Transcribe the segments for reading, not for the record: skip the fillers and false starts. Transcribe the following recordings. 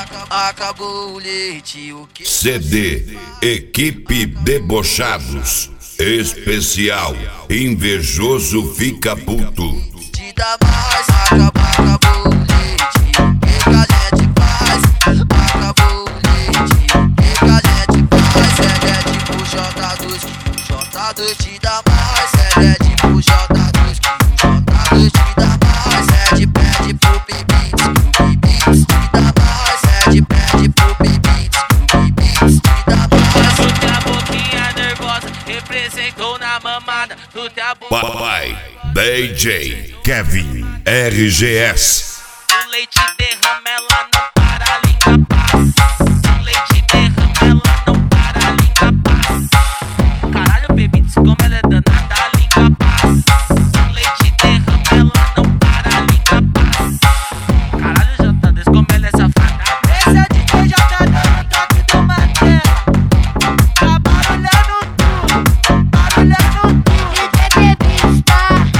Acabou o leite, o que? CD Equipe Debochados. Especial Invejoso Fica Puto. Te dá mais, acabou o leite, o que a gente faz? Acabou o leite, o que a gente faz? É tipo J2, que o J2 te dá mais. É tipo J2, que o J2 te dá mais. Pede pro Pibits, o Pibits te dá mais. Pede pro Pibits, o Pibits te dá mais. Tu tem a boquinha nervosa, representou na mamada. Tu tem a boquinha. Papai DJ Kevin RGS. O leite derrama, ela não para, a língua passa. O leite derrama, ela não para, a língua passa. Caralho, Pibits, como ela é danada, a língua passa. O leite derrama, ela não para, a língua passa. Caralho, J2, como ela é safada. Esse é o DJ J2 no toque do Matera. Tá barulhando tudo, barulhando tudo. DJ Pibits,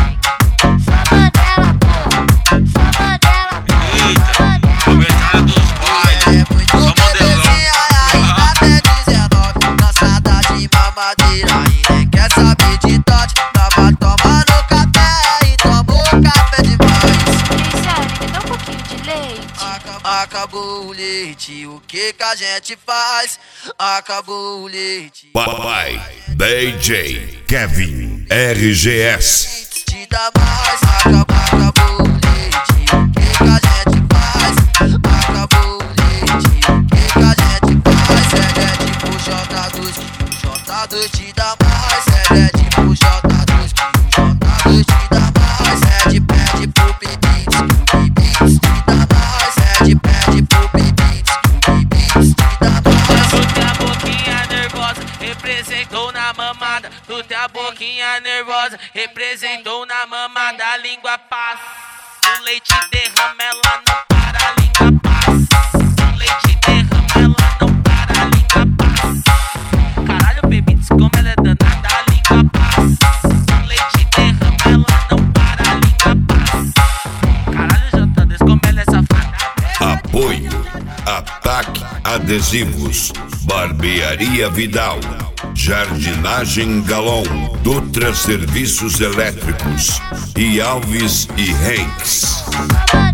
só mandela, pô. Só mandela, pô. Comentário dos pais. É muito Só bebezinha, ainda tem 19. Cansada de mamadeira e nem quer saber de dote. Tava tomando café e tomou café demais. Cristiane, me dá um pouquinho de leite. Acabou o leite, o que a gente faz? Acabou o leite. Papai DJ Kevin RGS. Te dá mais, acabou o leite, o que a gente faz? Acabou o leite, o que a gente faz? É tipo J2, que o J2 te dá mais. É tipo J2, que o J2 te dá mais. Pede pro Pibits, que o Pibits te dá mais. Pede pro Pibits, que o Pibits te dá mais. Tu tem a boquinha nervosa, representou na mamada. Tu tem a boquinha nervosa, representou na mamada. A língua passa, o leite derrama, ela não para, a língua passa. O leite derrama, ela não para, a língua passa. Caralho, Pibits, como ela é danada, a língua passa. O leite derrama, ela não para, a língua passa. Caralho, J2, como ela é safada. Apoio Ataque Adesivos, Barbearia Vidal, Jardinagem Galon, Dutra Serviços Elétricos e Alves e Hanks. Só mandela.